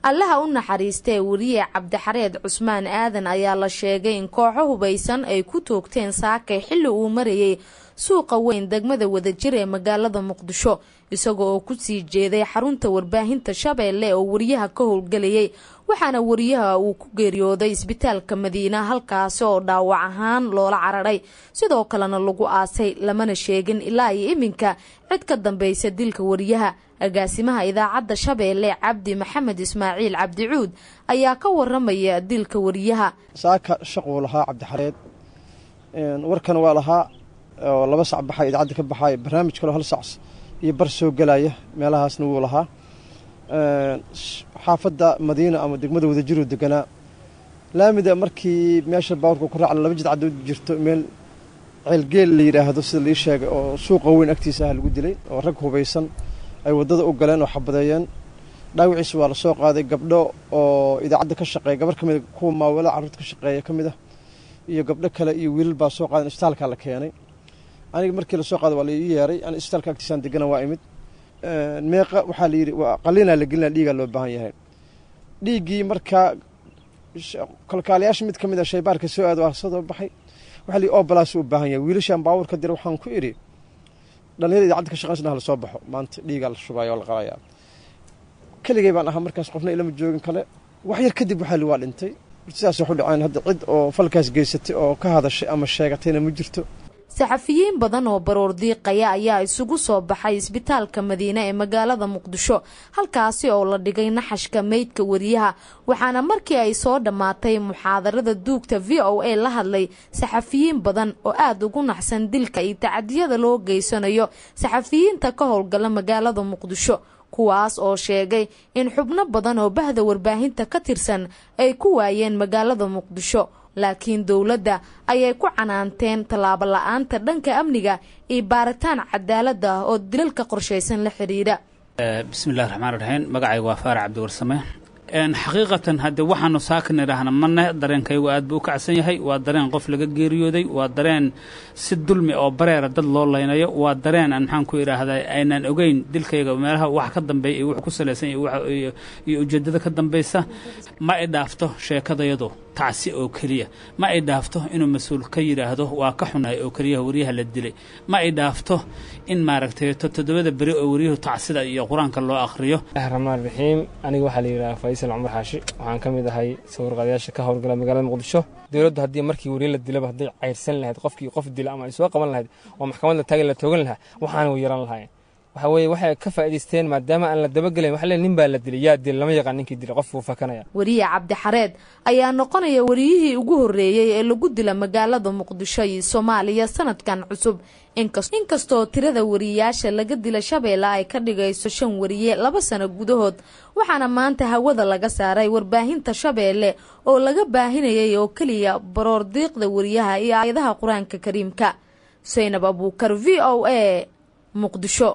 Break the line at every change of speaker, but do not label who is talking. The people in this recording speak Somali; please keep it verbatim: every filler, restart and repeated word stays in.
allaha u naxariistay wariye Cabdixareed Cusmaan Aadan ayaa la sheegay in kooxo hubaysan ay ku toogteen saakay xilli uu marayay suuqa weyn degmada Wadajir ee magaalada Muqdisho isagoo oo ku sii jeeday xarunta warbaahinta Shabeelle oo wariyaha ka howlgalayay waxaana wariyaha uu ku geeriyooday isbitaalka Madiina halkaas oo dhaawac ahaan loola cararay sidoo kalena lagu aasay lamana sheegin ilaa ay iminka cid ka dambaysa dilka wariyaha agaasimaha idaacadda Shabeelle Cabdi Maxamed Ismaaciil Cabdi Cuud ayaa ka waramaya dilka wariyaha
saaka shaqo lahaa Cabdixareed een warkan waa lahaa oo laba sac baxay idaacadda ka baxay barnaamij kale hal sac iyo bar soo galaya meelahaasna wuu lahaa een xaafadda Madiina ama degmada Wadajir deganaa laamida markii meesha baawrku ku raacay laba jid cad jirto meel cilgeel la yiraahdo sida la sheegay oo suuqa weyn agtiisa lagu dilay oo rag hubaysan ay wadada u galeen oo xabadeeyeen dhaawiciisa waa la soo qaaday gabdho oo idaacadda ka shaqeeya gabar kamid kuwa maawala carruurta ka shaqeeya kamid ah iyo gabdho kale iyo wiilal baa soo qaaday isbitaalka la keenay aniga markii la soo qaaday waa la ii yeeray aan isbitaalka agtiisa degana waa imid meeqa waxa la yiri waa qalina la gelina dhiiga loo baahan yahay dhiigii marka kalkaaliyaasha mid kamid ah shaybaarka soo aad waa soo baxay waxa la oo balaas u baahan yahay wiilashan baawar ka dir waxaan ku iri dhalinyarada idaacadda ka shaqeysanaha la soo baxo maanta dhiiga la shubayo la qalayaa kaligay baan ahaa markaas qofna ilama joogin kale wax yar kadib waxa la waa dhintay sidaas wuxuu dhacay hadda cid oo falkaas geysatay oo ka hadashay ama sheegatayna ma jirto
saxafiyiin badan oo baroor diiqaya ayaa isugu soo baxay isbitaalka Madiina ee magaalada Muqdisho halkaasi oo la dhigay naxashka meydka wariyaha waxaana markii ay soo dhamaatay muxaadarada duugta V O A la hadlay saxafiyiin badan oo aad ugu naxsan dilka iyo tacadiyada loo geysanayo saxafiyiinta ka howlgala magaalada Muqdisho kuwaas oo sheegay in xubno badan oo bahda warbaahinta ka tirsan ay ku waayeen magaalada Muqdisho laakiin dawladda ayay ku canaanteen talaabo la'aanta dhanka amniga iyo baaritaan cadaalad ah oo dilalka qorsheysan la xiriira
bismillaahir rahmaanir rahiim magacaygu waa Faarac Cabdi Warsame een xaqiiqatan hadda waxaanu saakan idhaahna manna dareenkaygu aad buu u kacsan yahay waa dareen qof laga geeriyooday waa dareen si dulmi oo bareera dad loo leynayo waa dareen aan maxaan ku idhaahdaa aynaan ogeyn dilkayga meelaha wax ka dambeeya iyo wax ku saleysan iyo wax iyo ujeedada ka dambaysa ma ay dhaafto sheekadayadu tacsi oo kaliya ma ay dhaafto inuu mas'uul ka yiraahdo waa ka xunay oo kaliya wariyaha la dilay ma ay dhaafto in maaragtay todobada bari oo wariyuhu tacsida iyo quraanka loo akhriyo
rahmaan rahiim aniga waxa la yiraahdaa Faysal Umar Xaashi waxaan kamid ahay sawir qadayaasha ka howlgala magaalada Muqdisho dawladdu hadii markii wariye la dilay hadii cayrsan lahayd qofkii qof dilay ama ay soo qaban lahayd oo maxkamadda taagan la toogan lahaa waxaan u yaran lahayn waxa weeye waxay ka faa'iideysteen maadaama aan la dabagalin waxa la nin baa la dilay yaa dil lama yaqaan ninkii dilay qof uu fakanaya
wariye Cabdixareed ayaa noqonaya wariyihii ugu horeeyay ee lagu dilay magaalada Muqdisho iyo Soomaaliya sanadkan cusub inkastoo tirada wariyaasha laga dilay Shabeelle ay ka dhigayso shan wariye laba sano gudahood waxaana maanta hawada laga saaray warbaahinta Shabeelle oo laga baahinayay oo kaliya baroor diiqda wariyaha iyo aayadaha Quraanka Kariimka Zainab Abuukar V O A Muqdisho.